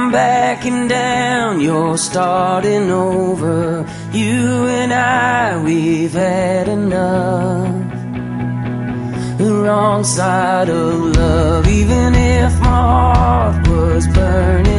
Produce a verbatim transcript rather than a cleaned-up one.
I'm backing down, you're starting over. You and I, we've had enough. The wrong side of love, even if my heart was burning